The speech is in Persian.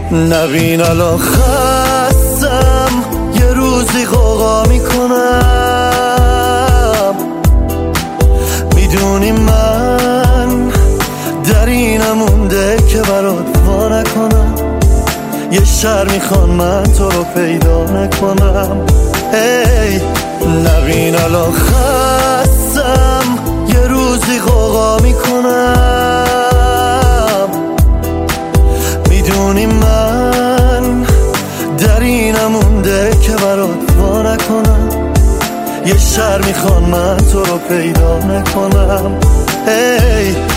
نبین الان خستم یه روزی غوغا میکنم، میدونی من در اینم مونده که برات وا نکنم، یه شر میخوان من تو رو پیدا نکنم. هی نبین الان خستم یه روزی غوغا میکنم، میدونی من در اینم مونده که برات وا نکنم، یه شر میخوان من تو رو پیدا نکنم. هی